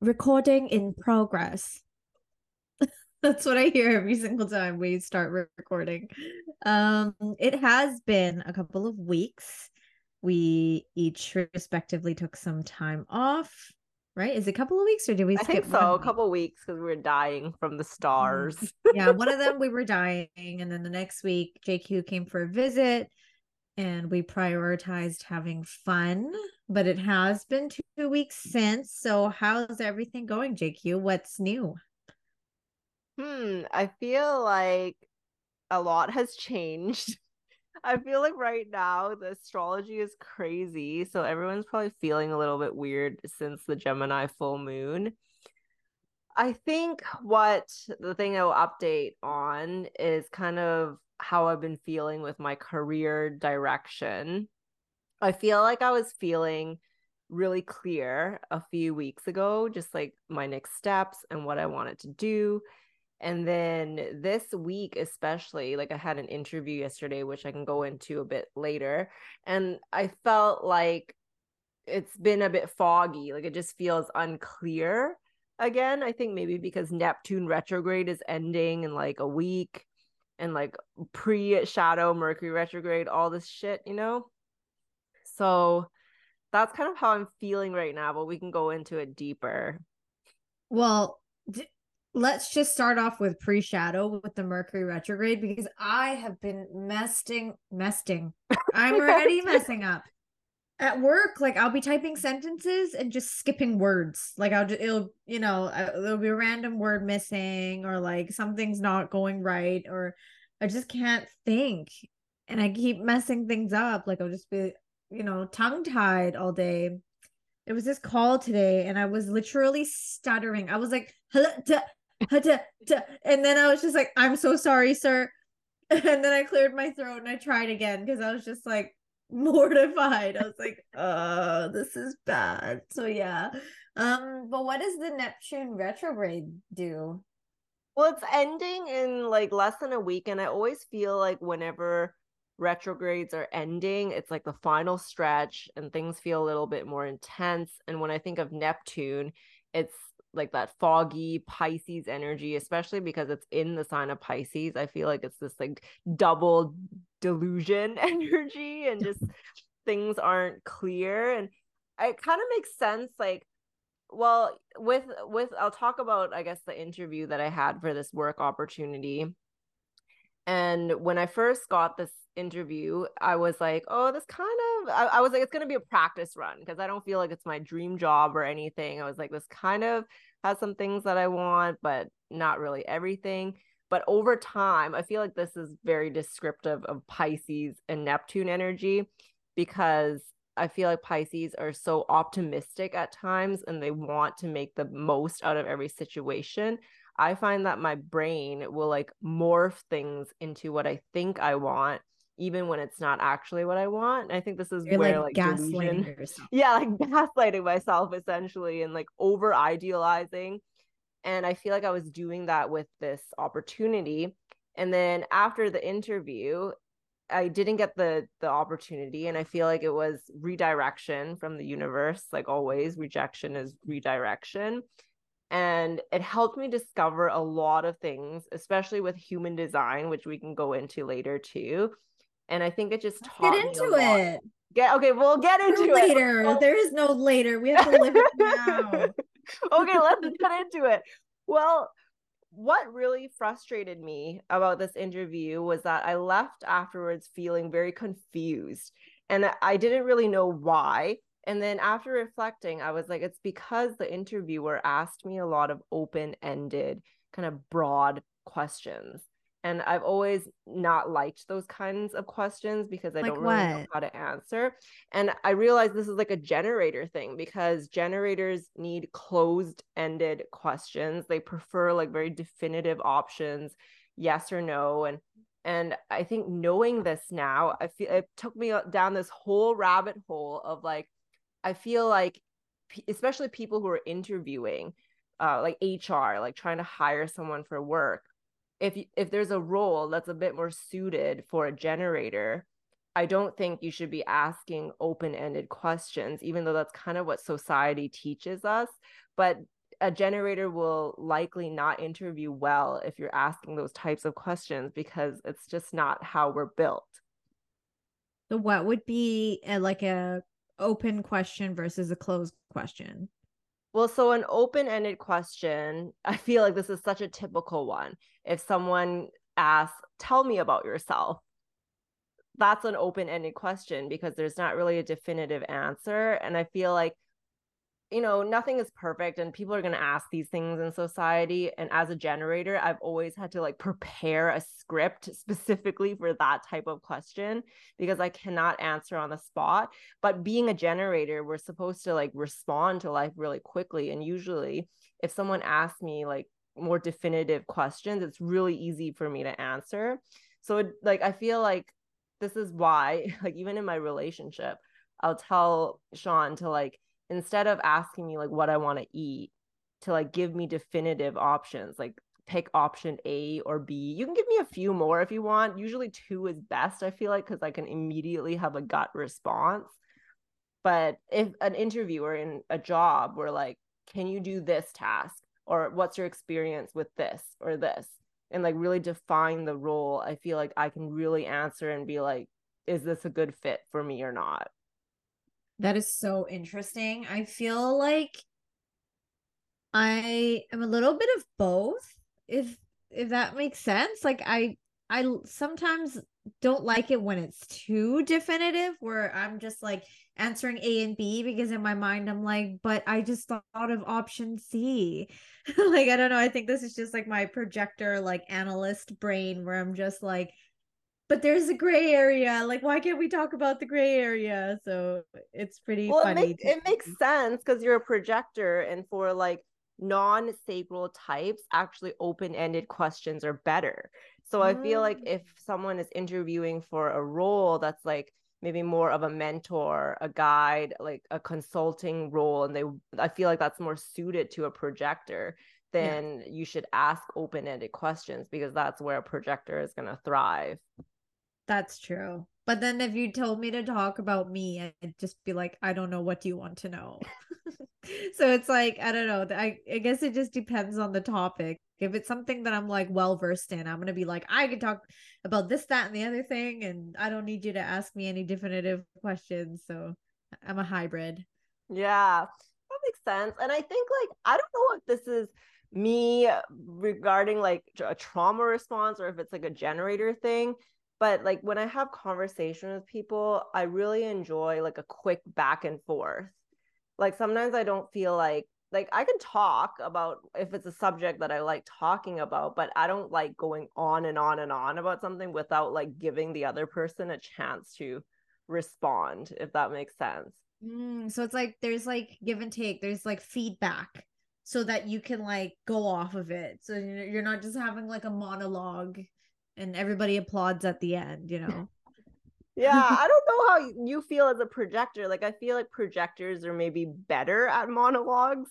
Recording in progress. That's what I hear every single time we start recording. It has been a couple of weeks. We each respectively took some time off, right? Is it a couple of weeks or did we I think skip so. one A week? couple weeks because we were dying from the stars. Yeah, one of them we were dying, and then the next week JQ came for a visit and we prioritized having fun. But it has been 2 weeks since. So how's everything going, JQ? What's new? I feel like a lot has changed. I feel like right now the astrology is crazy, so everyone's probably feeling a little bit weird since the Gemini full moon. I think what the thing I'll update on is kind of how I've been feeling with my career direction. I feel like I was feeling really clear a few weeks ago, just like my next steps and what I wanted to do. And then this week, especially, like I had an interview yesterday, which I can go into a bit later. And I felt like it's been a bit foggy. Like it just feels unclear again. I think maybe because Neptune retrograde is ending in like a week and like pre shadow Mercury retrograde, all this shit. So that's kind of how I'm feeling right now, but we can go into it deeper. Well, let's just start off with pre-shadow with the Mercury retrograde because I have been messing. I'm already messing up. At work, like I'll be typing sentences and just skipping words. Like there'll be a random word missing or like something's not going right or I just can't think. And I keep messing things up. Like I'll just be, tongue-tied all day. There was this call today and I was literally stuttering. I was like, "Hala, da, da, da." And then I was just like, I'm so sorry, sir. And then I cleared my throat and I tried again because I was just like mortified. I was like, this is bad. So yeah. But what does the Neptune retrograde do? Well, it's ending in like less than a week, and I always feel like whenever retrogrades are ending, it's like the final stretch and things feel a little bit more intense. And when I think of Neptune, it's like that foggy Pisces energy, especially because it's in the sign of Pisces. I feel like it's this like double delusion energy and just things aren't clear. And it kind of makes sense, like well, with I'll talk about I guess the interview that I had for this work opportunity. And when I first got this interview, I was like, oh, this kind of I was like, it's gonna be a practice run because I don't feel like it's my dream job or anything. I was like, this kind of has some things that I want, but not really everything. But over time, I feel like this is very descriptive of Pisces and Neptune energy because I feel like Pisces are so optimistic at times and they want to make the most out of every situation. I find that my brain will like morph things into what I think I want, even when it's not actually what I want. And I think this is You're where like like gaslighting delusion, yourself. yeah, like gaslighting myself essentially and like over idealizing. And I feel like I was doing that with this opportunity. And then after the interview, I didn't get the opportunity, and I feel like it was redirection from the universe. Like always, rejection is redirection. And it helped me discover a lot of things, especially with human design, which we can go into later too. And I think it just Let's get taught me a into lot. it. Okay, we'll get No into it. later. Well, There is no later. We have to live it now. okay, let's get into it. Well, what really frustrated me about this interview was that I left afterwards feeling very confused and I didn't really know why. And then after reflecting, I was like, it's because the interviewer asked me a lot of open ended, kind of broad questions. And I've always not liked those kinds of questions because I Like don't really know what? how to answer. And I realized this is like a generator thing because generators need closed ended questions. They prefer like very definitive options, yes or no. And I think knowing this now, I feel it took me down this whole rabbit hole of like, I feel like especially people who are interviewing, like HR, like trying to hire someone for work, if there's a role that's a bit more suited for a generator, I don't think you should be asking open-ended questions, even though that's kind of what society teaches us. But a generator will likely not interview well if you're asking those types of questions because it's just not how we're built. So what would be like a open question versus a closed question? Well, so an open-ended question, I feel like this is such a typical one. If someone asks, tell me about yourself, that's an open-ended question because there's not really a definitive answer. And I feel like, nothing is perfect and people are going to ask these things in society. And as a generator, I've always had to like prepare a script specifically for that type of question because I cannot answer on the spot. But being a generator, we're supposed to like respond to life really quickly. And usually, if someone asks me like more definitive questions, it's really easy for me to answer. So, I feel like this is why, like, even in my relationship, I'll tell Sean to like, instead of asking me like what I want to eat, to like give me definitive options, like pick option A or B. You can give me a few more if you want. Usually two is best, I feel like, because I can immediately have a gut response. But if an interviewer in a job were like, can you do this task? Or what's your experience with this or this? And like really define the role, I feel like I can really answer and be like, is this a good fit for me or not? That is so interesting. I feel like I am a little bit of both, if that makes sense. Like I sometimes don't like it when it's too definitive, where I'm just like answering A and B because in my mind I'm like, but I just thought of option C. Like I don't know, I think this is just like my projector like analyst brain where I'm just like, but there's a gray area. Like why can't we talk about the gray area? So it's pretty Well, funny to it makes me. sense because you're a projector, and for like non-sacral types, actually open-ended questions are better. So I feel like Mm. if someone is interviewing for a role that's like maybe more of a mentor, a guide, like a consulting role, and I feel like that's more suited to a projector, Yeah. then you should ask open-ended questions because that's where a projector is going to thrive. That's true. But then if you told me to talk about me, I'd just be like, I don't know. What do you want to know? So it's like, I don't know. I guess it just depends on the topic. If it's something that I'm like well versed in, I'm going to be like, I can talk about this, that, and the other thing. And I don't need you to ask me any definitive questions. So I'm a hybrid. Yeah, that makes sense. And I think like I don't know if this is me regarding like a trauma response or if it's like a generator thing, but like when I have conversation with people, I really enjoy like a quick back and forth. Like sometimes I don't feel like I can talk about if it's a subject that I like talking about, but I don't like going on and on and on about something without like giving the other person a chance to respond, if that makes sense. So it's like there's like give and take, there's like feedback so that you can like go off of it. So you're not just having like a monologue and everybody applauds at the end, you know? Yeah, I don't know how you feel as a projector. Like I feel like projectors are maybe better at monologues.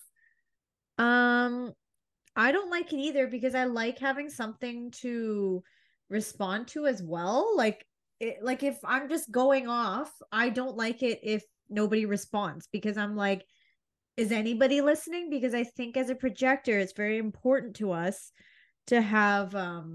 um, I don't like it either because I like having something to respond to as well. Like if I'm just going off, I don't like it if nobody responds because I'm like, is anybody listening? Because I think as a projector, it's very important to us to have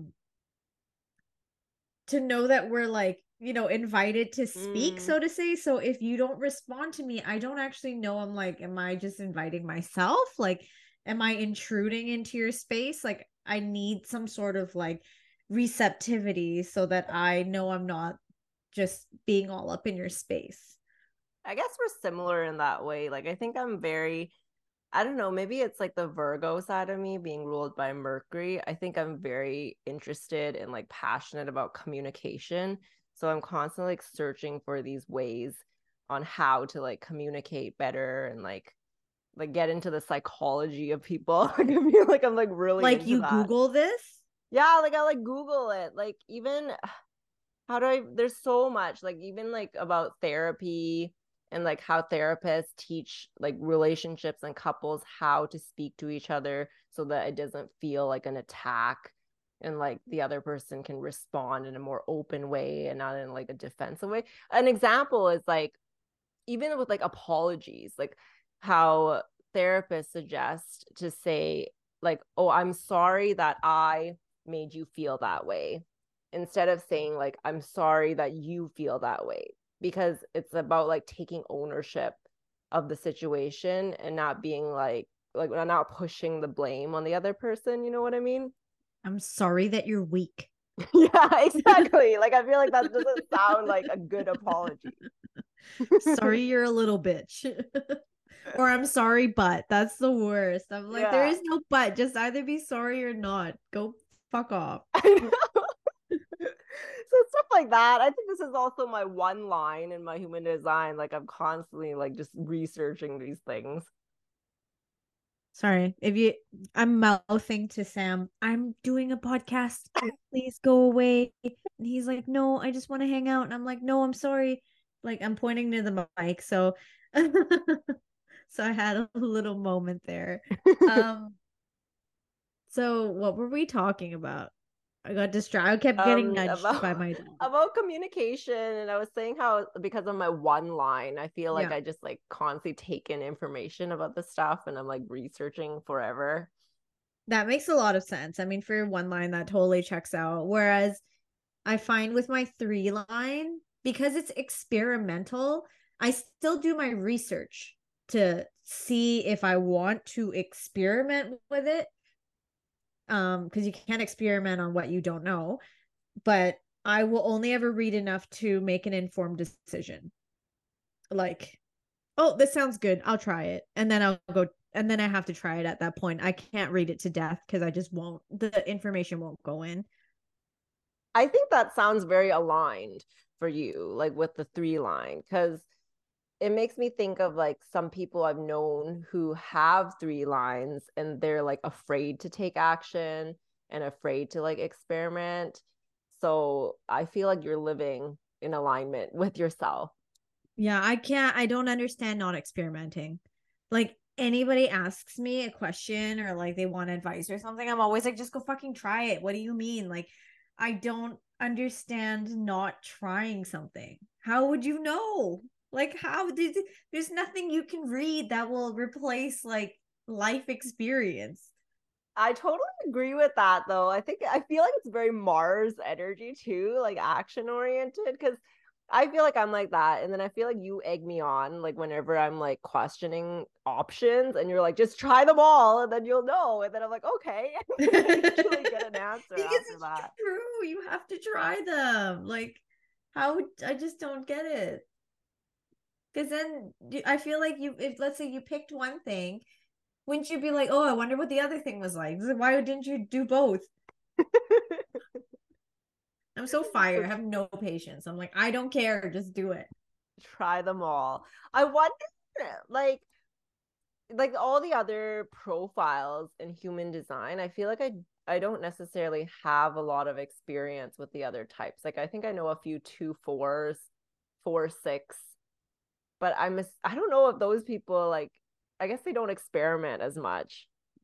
to know that we're like, invited to speak, Mm. so to say. So if you don't respond to me, I don't actually know. I'm like, am I just inviting myself? Like, am I intruding into your space? Like, I need some sort of like receptivity so that I know I'm not just being all up in your space. I guess we're similar in that way. Like I think I'm very, I don't know, maybe it's like the Virgo side of me being ruled by Mercury. I think I'm very interested and like passionate about communication. So I'm constantly like searching for these ways on how to like communicate better and like get into the psychology of people. Like I feel like I'm like really Like, into you that. Google this? Yeah, like I like Google it. Like even how do I there's so much like even like about therapy and like how therapists teach like relationships and couples how to speak to each other so that it doesn't feel like an attack and like the other person can respond in a more open way and not in like a defensive way. An example is like even with like apologies, like how therapists suggest to say, like, oh, I'm sorry that I made you feel that way, instead of saying, like, I'm sorry that you feel that way, because it's about like taking ownership of the situation and not being like not pushing the blame on the other person. You know what I mean? I'm sorry that you're weak. Yeah, exactly. Like, I feel like that doesn't sound like a good apology. Sorry you're a little bitch. Or I'm sorry, but that's the worst. I'm like, there Yeah. is no but. Just either be sorry or not. Go fuck off. I know. So stuff like that. I think this is also my one line in my human design. Like, I'm constantly like just researching these things. Sorry. I'm mouthing to Sam, I'm doing a podcast. Please go away. And he's like, no, I just want to hang out. And I'm like, no, I'm sorry. Like, I'm pointing to the mic. So, so I had a little moment there. Um, so what were we talking about? I got distracted. I kept getting nudged About by my dog. about communication, and I was saying how because of my one line, I feel like Yeah. I just like constantly take in information about the stuff, and I'm like researching forever. That makes a lot of sense. I mean, for one line, that totally checks out. Whereas I find with my 3 line, because it's experimental, I still do my research to see if I want to experiment with it. Because you can't experiment on what you don't know, but I will only ever read enough to make an informed decision. Like, oh, this sounds good. I'll try it. And then I'll go, and then I have to try it at that point. I can't read it to death because I just won't, the information won't go in. I think that sounds very aligned for you, like with the 3 line, because it makes me think of like some people I've known who have 3 lines and they're like afraid to take action and afraid to like experiment. So I feel like you're living in alignment with yourself. Yeah, I don't understand not experimenting. Like, anybody asks me a question or like they want advice or something, I'm always like, just go fucking try it. What do you mean? Like, I don't understand not trying something. How would you know? Like, how did there's nothing you can read that will replace like life experience. I totally agree with that though. I feel like it's very Mars energy too, like action oriented, because I feel like I'm like that. And then I feel like you egg me on like whenever I'm like questioning options and you're like, just try them all and then you'll know. And then I'm like, okay. And then I usually get an answer Because after it's that. true. You have to try them. Like, how I just don't get it. Because then I feel like if let's say you picked one thing, wouldn't you be like, oh, I wonder what the other thing was like? Why didn't you do both? I'm so So fire. I have no patience. I'm like, I don't care. Just do it. try them all. I wonder, like, like all the other profiles in human design, I feel like I don't necessarily have a lot of experience with the other types. Like I think I know a few 2/4s, 4/6, but I don't know if those people like I guess they don't experiment as much.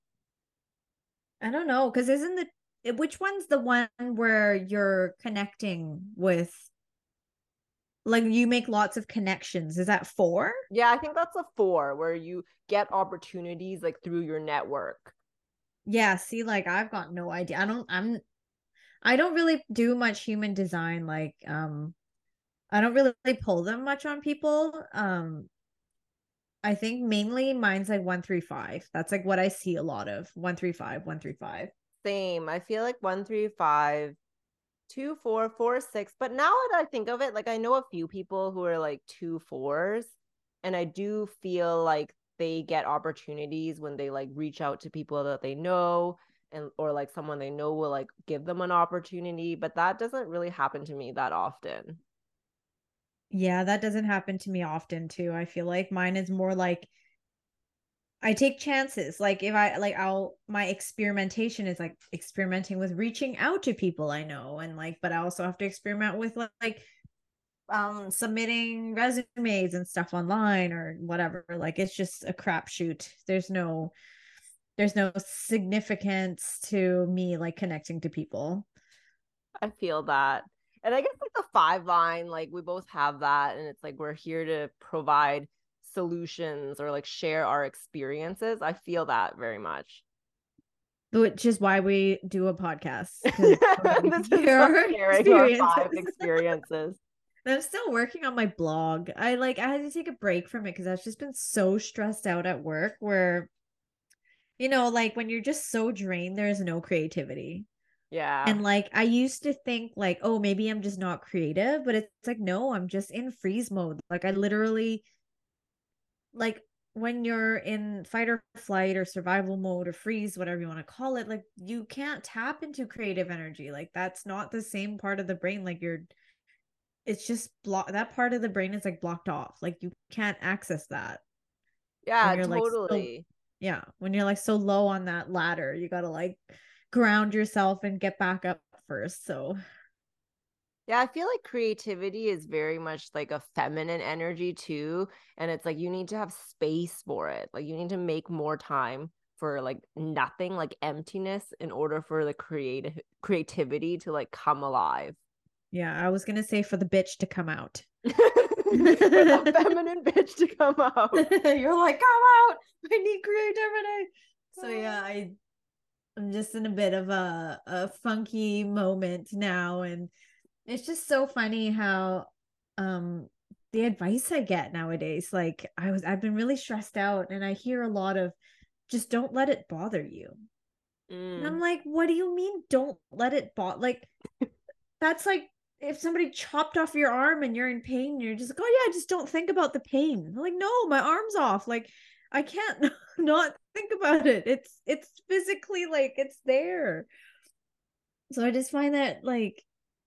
I don't know. Because isn't which one's the one where you're connecting with, like, you make lots of connections? Is that 4? Yeah, I think that's a 4 where you get opportunities like through your network. Yeah. See, like, I've got no idea. I don't really do much human design. Like, I don't really pull them much on people. I think mainly mine's like 135. That's like what I see a lot of. 135, 135. Same. I feel like 135, 2/4, 4/6. But now that I think of it, like I know a few people who are like 2/4s, and I do feel like they get opportunities when they like reach out to people that they know and or like someone they know will like give them an opportunity. But that doesn't really happen to me that often. Yeah, that doesn't happen to me often too. I feel like mine is more like I take chances. Like, if I like, my experimentation is like experimenting with reaching out to people I know, and like, but I also have to experiment with like submitting resumes and stuff online or whatever. Like, it's just a crapshoot. There's no significance to me like connecting to people. I feel that. And I guess like the 5 line, like we both have that. And it's like we're here to provide solutions or like share our experiences. I feel that very much. Which is why we do a podcast, because we This is share us our sharing our 5 experiences. experiences. I'm still working on my blog. I had to take a break from it because I've just been so stressed out at work where, like when you're just so drained, there's no creativity. Yeah. And like I used to think like, oh, maybe I'm just not creative, but it's like, no, I'm just in freeze mode. Like I literally, like when you're in fight or flight or survival mode or freeze, whatever you want to call it, like you can't tap into creative energy. Like that's not the same part of the brain. Like it's just block, that part of the brain is like blocked off. Like you can't access that when Yeah, you're like so, totally. yeah, when you're like so low on that ladder. You got to like ground yourself and get back up first. So Yeah, I feel like creativity is very much like a feminine energy too. And it's like you need to have space for it. Like you need to make more time for like nothing, like emptiness, in order for the creativity to like come alive. yeah, I was gonna say for the bitch to come out. For the feminine bitch to come out. You're like, come out. I need creativity. So yeah, I'm just in a bit of a funky moment now, and it's just so funny how um the advice I get nowadays. Like I've been really stressed out, and I hear a lot of just don't let it bother you. And I'm Mm. like, what do you mean don't let it bother? Like that's like if somebody chopped off your arm and you're in pain, and you're just like, oh yeah, just don't think about the pain. I'm like, no, my arm's off. Like I can't not think about it. It's physically like it's there. So I just find that like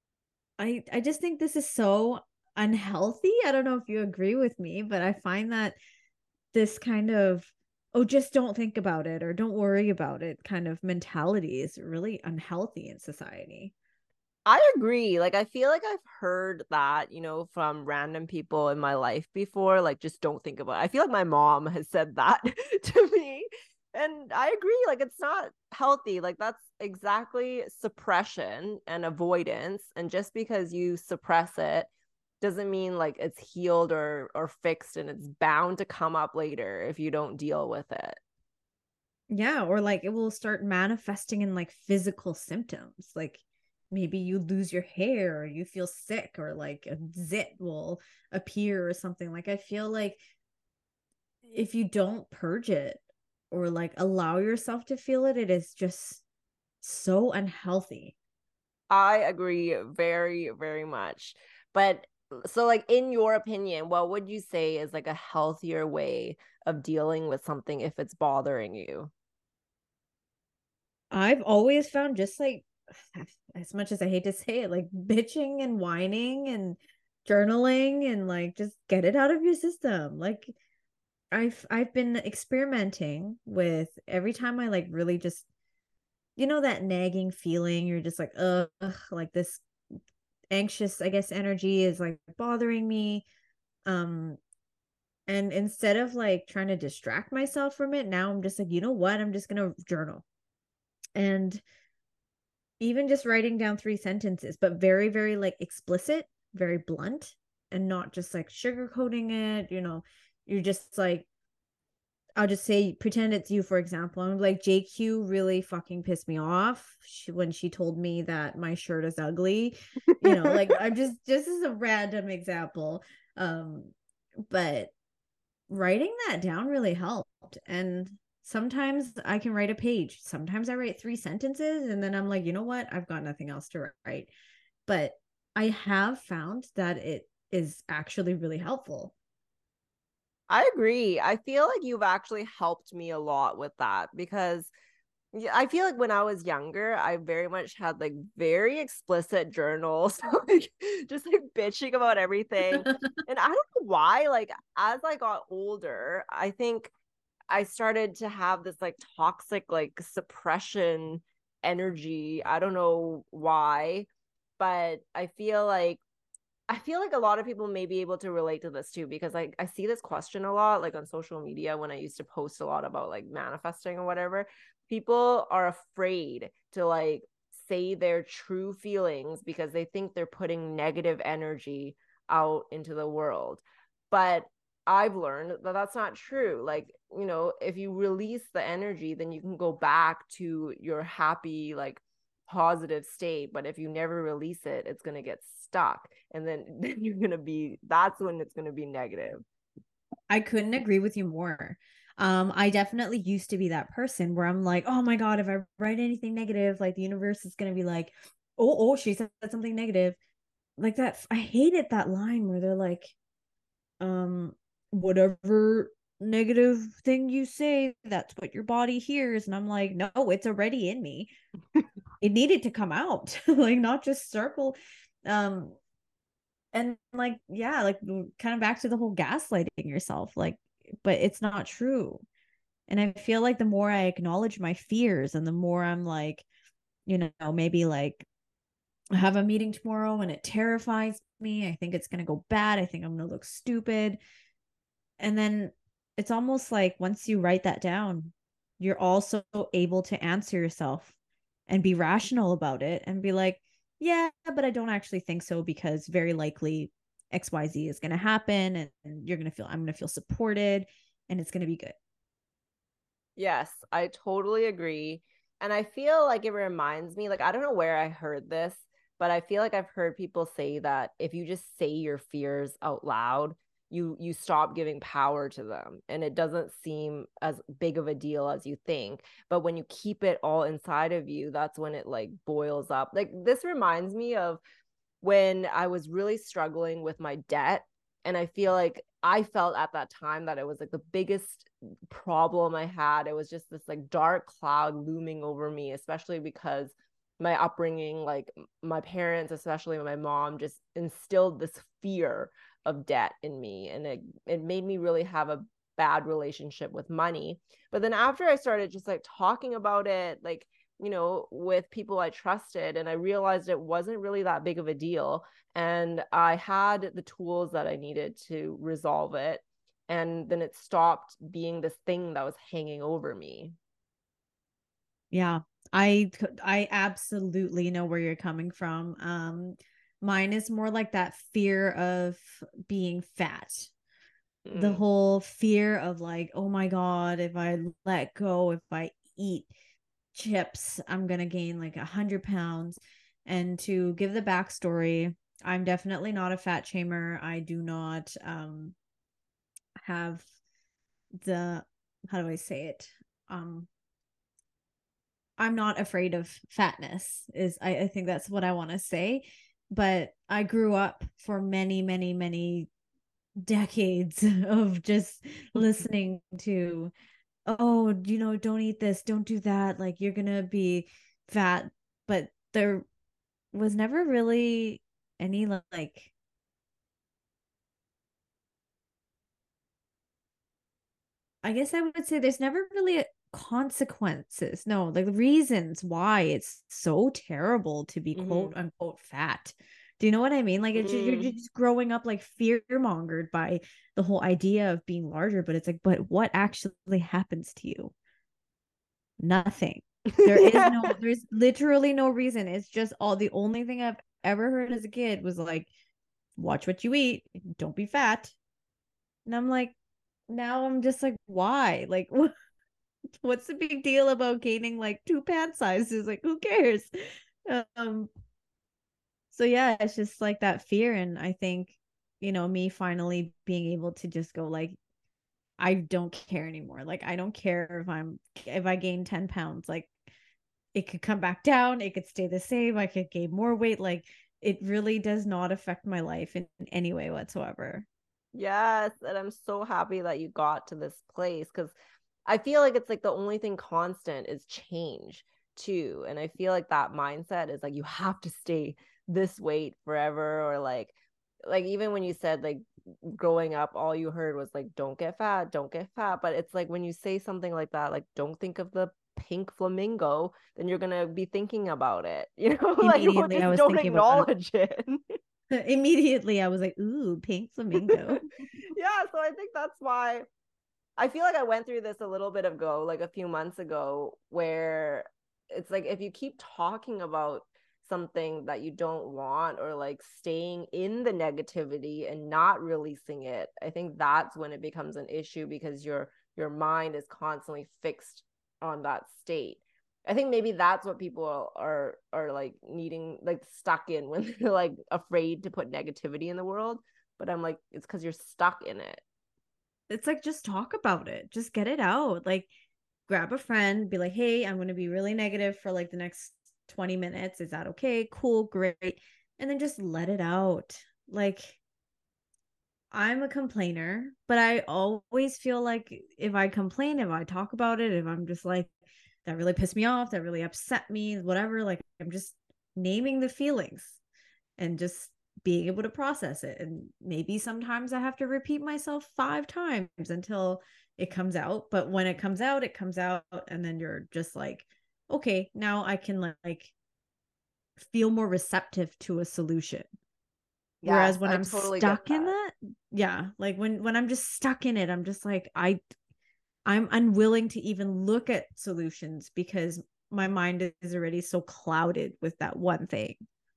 I just think this is so unhealthy. I don't know if you agree with me, but I find that this kind of, oh, just don't think about it or don't worry about it kind of mentality is really unhealthy in society. I agree. Like, I feel like I've heard that, from random people in my life before. Like, just don't think about it. I feel like my mom has said that to me. And I agree. Like, it's not healthy. Like, that's exactly suppression and avoidance. And just because you suppress it doesn't mean like it's healed or fixed, and it's bound to come up later if you don't deal with it. Yeah, or like it will start manifesting in like physical symptoms. Like maybe you lose your hair or you feel sick or like a zit will appear or something. Like I feel like if you don't purge it or like allow yourself to feel it, it is just so unhealthy. I agree very, very much. But so, like, in your opinion, what would you say is like a healthier way of dealing with something if it's bothering you? I've always found just like, as much as I hate to say it, like bitching and whining and journaling and like just get it out of your system. Like I've been experimenting with every time I like really just, that nagging feeling, you're just like, ugh, like this anxious, I guess, energy is like bothering me. Um, and instead of like trying to distract myself from it, now I'm just like, you know what? I'm just gonna journal. And even just writing down 3 sentences, but very, very like explicit, very blunt, and not just like sugarcoating it. You're just like, I'll just say, pretend it's you, for example. I'm like, JQ really fucking pissed me off when she told me that my shirt is ugly. Like I'm just as a random example. But writing that down really helped. And sometimes I can write a page. Sometimes I write 3 sentences and then I'm like, you know what? I've got nothing else to write. But I have found that it is actually really helpful. I agree. I feel like you've actually helped me a lot with that because yeah, I feel like when I was younger, I very much had like very explicit journals, like just like bitching about everything. And I don't know why, like as I got older, I think I started to have this like toxic, like suppression energy. I don't know why, but I feel like a lot of people may be able to relate to this too, because I see this question a lot, like on social media when I used to post a lot about like manifesting or whatever. People are afraid to like say their true feelings because they think they're putting negative energy out into the world. But I've learned that that's not true. Like, you know, if you release the energy, then you can go back to your happy, like positive state. But if you never release it, it's going to get stuck. And then you're going to be, that's when it's going to be negative. I couldn't agree with you more. I definitely used to be that person where I'm like, oh my God, if I write anything negative, like the universe is gonna be like, oh, she said something negative. Like that. I hated that line where they're like, whatever negative thing you say, that's what your body hears. And I'm like, no, it's already in me. It needed to come out, like not just circle. Um, and like, yeah, like kind of back to the whole gaslighting yourself, like, but it's not true. And I feel like the more I acknowledge my fears and the more I'm like, maybe like I have a meeting tomorrow and it terrifies me. I think it's going to go bad. I think I'm going to look stupid. And then it's almost like once you write that down, you're also able to answer yourself and be rational about it and be like, yeah, but I don't actually think so because very likely XYZ is going to happen and I'm going to feel supported and it's going to be good. Yes, I totally agree. And I feel like it reminds me, like, I don't know where I heard this, but I feel like I've heard people say that if you just say your fears out loud, you stop giving power to them and it doesn't seem as big of a deal as you think. But when you keep it all inside of you, that's when it like boils up. Like this reminds me of when I was really struggling with my debt. And I feel like I felt at that time that it was like the biggest problem I had. It was just this like dark cloud looming over me, especially because my upbringing, like my parents, especially my mom, just instilled this fear of debt in me. And it made me really have a bad relationship with money. But then after I started just like talking about it, like, you know, with people I trusted, and I realized it wasn't really that big of a deal. And I had the tools that I needed to resolve it. And then it stopped being this thing that was hanging over me. Yeah, I absolutely know where you're coming from. Mine is more like that fear of being fat. The whole fear of like, oh my God, if I let go, if I eat chips, I'm gonna gain like 100 pounds. And to give the backstory, I'm definitely not a fat shamer. I do not have the, how do I say it? Um I'm not afraid of fatness, is I think that's what I want to say. But I grew up for many, many, many decades of just listening to, oh, don't eat this, don't do that, like you're gonna be fat. But there was never really any like, I guess I would say there's never really consequences. No, like reasons why it's so terrible to be quote unquote fat. Do you know what I mean? Like you're just growing up like fear mongered by the whole idea of being larger, but it's like, but what actually happens to you? Nothing. There's literally no reason. It's just the only thing I've ever heard as a kid was like, watch what you eat, don't be fat. And I'm like, now I'm just like, why? Like, what's the big deal about gaining like 2 pant sizes? Like, who cares? Um, so yeah, it's just like that fear. And I think, me finally being able to just go like, I don't care anymore. Like, I don't care if I gain 10 pounds, like it could come back down, it could stay the same, I could gain more weight. Like, it really does not affect my life in any way whatsoever. Yes, and I'm so happy that you got to this place because I feel like it's like the only thing constant is change too. And I feel like that mindset is like you have to stay this weight forever, or like even when you said like growing up all you heard was like don't get fat, don't get fat, but it's like when you say something like that, like don't think of the pink flamingo, then you're going to be thinking about it. You know, like Immediately, I just was don't thinking about acknowledge it. it. Immediately, I was like, ooh, pink flamingo. Yeah, so I think that's why I feel like I went through this a little bit ago, like a few months ago, where it's like if you keep talking about something that you don't want, or like staying in the negativity and not releasing it, I think that's when it becomes an issue, because your mind is constantly fixed on that state. I think maybe that's what people are like needing, like stuck in, when they're like afraid to put negativity in the world. But I'm like, it's because you're stuck in it. It's like, just talk about it, just get it out. Like, grab a friend, be like, hey, I'm going to be really negative for like the next 20 minutes. Is that okay? Cool, great. And then just let it out. Like, I'm a complainer, but I always feel like if I complain, if I talk about it, if I'm just like, that really pissed me off, that really upset me, whatever, like, I'm just naming the feelings and just being able to process it. And maybe sometimes I have to repeat myself 5 times until it comes out. But when it comes out, it comes out. And then you're just like, okay, now I can like feel more receptive to a solution. Yes, Whereas when I I'm totally get stuck in that. that, yeah, like when I'm just stuck in it, I'm just like, I'm unwilling to even look at solutions because my mind is already so clouded with that one thing.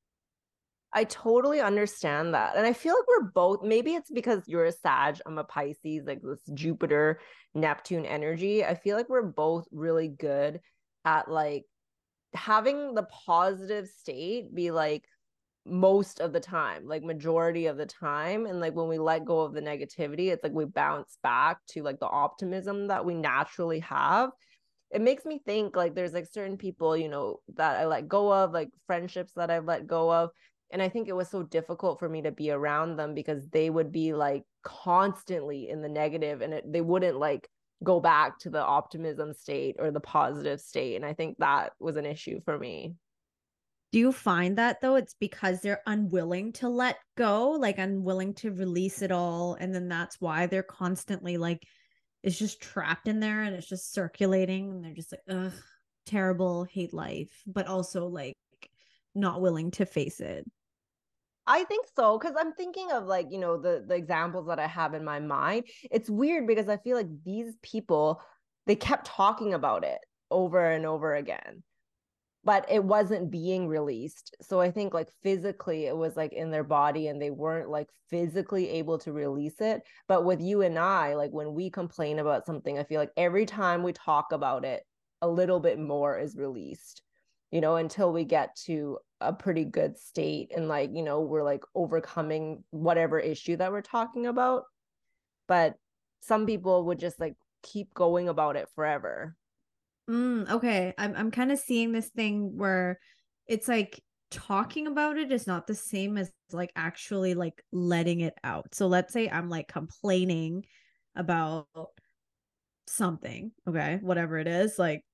I totally understand that. And I feel like we're both, maybe it's because you're a Sag, I'm a Pisces, like this Jupiter, Neptune energy. I feel like we're both really good at like having the positive state be like most of the time, like majority of the time. And like when we let go of the negativity, it's like we bounce back to like the optimism that we naturally have. It makes me think like there's like certain people, you know, that I let go of, like friendships that I've let go of. And I think it was so difficult for me to be around them because they would be like constantly in the negative, and they wouldn't like go back to the optimism state or the positive state. And I think that was an issue for me. Do you find that though it's because they're unwilling to let go, like unwilling to release it all, and then that's why they're constantly like it's just trapped in there and it's just circulating and they're just like, ugh, terrible, hate life, but also like not willing to face it. I think so, because I'm thinking of like, you know, the examples that I have in my mind. It's weird because I feel like these people, they kept talking about it over and over again, but it wasn't being released. So I think like physically it was like in their body and they weren't like physically able to release it. But with you and I, like when we complain about something, I feel like every time we talk about it, a little bit more is released, you know, until we get to a pretty good state and like, you know, we're like overcoming whatever issue that we're talking about. But some people would just like keep going about it forever. Okay, I'm kind of seeing this thing where it's like talking about it is not the same as like actually like letting it out. So let's say I'm like complaining about something, okay, whatever it is, like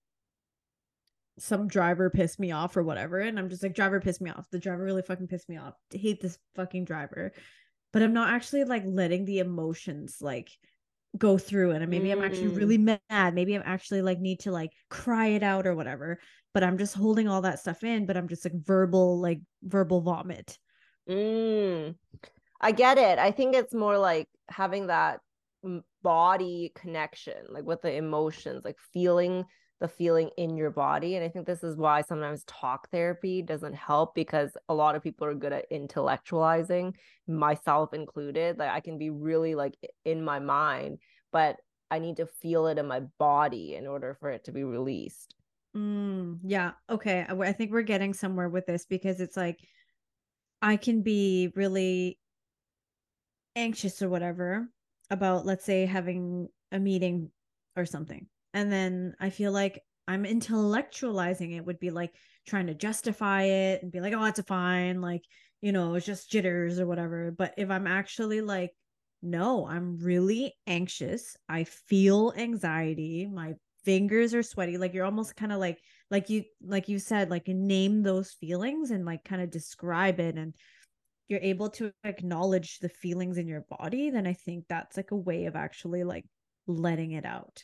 some driver pissed me off or whatever, and I'm just like, driver pissed me off. The driver really fucking pissed me off. I hate this fucking driver. But I'm not actually like letting the emotions like go through it, and maybe I'm actually Mm. really mad, maybe I'm actually like need to like cry it out or whatever, but I'm just holding all that stuff in, but I'm just like verbal vomit. Mm. I get it. I think it's more like having that body connection, like with the emotions, like feeling the feeling in your body. And I think this is why sometimes talk therapy doesn't help, because a lot of people are good at intellectualizing, myself included. Like I can be really like in my mind, but I need to feel it in my body in order for it to be released. Yeah, okay, I think we're getting somewhere with this because it's like I can be really anxious or whatever about, let's say, having a meeting or something. And then I feel like I'm intellectualizing it, would be like trying to justify it and be like, oh, it's a fine, like, it's just jitters or whatever. But if I'm actually like, no, I'm really anxious, I feel anxiety, my fingers are sweaty, like you're almost kind of like you said, like name those feelings and like kind of describe it, and you're able to acknowledge the feelings in your body, then I think that's like a way of actually like letting it out.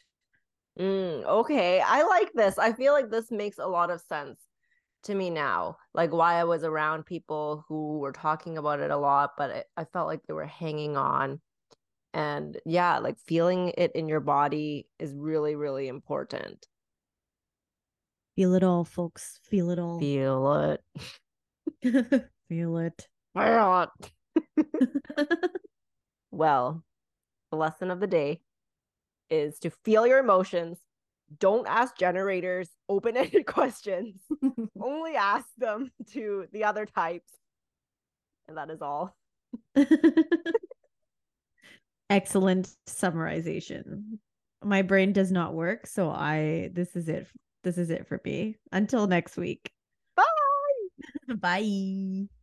Okay, I like this. I feel like this makes a lot of sense to me now. Like why I was around people who were talking about it a lot, but I felt like they were hanging on. And yeah, like feeling it in your body is really, really important. Feel it all, folks. Feel it all. Feel it. Feel it. Well, the lesson of the day is to feel your emotions. Don't ask generators open-ended questions. Only ask them to the other types. And that is all. Excellent summarization. My brain does not work, so this is it. This is it for me. Until next week. Bye. Bye.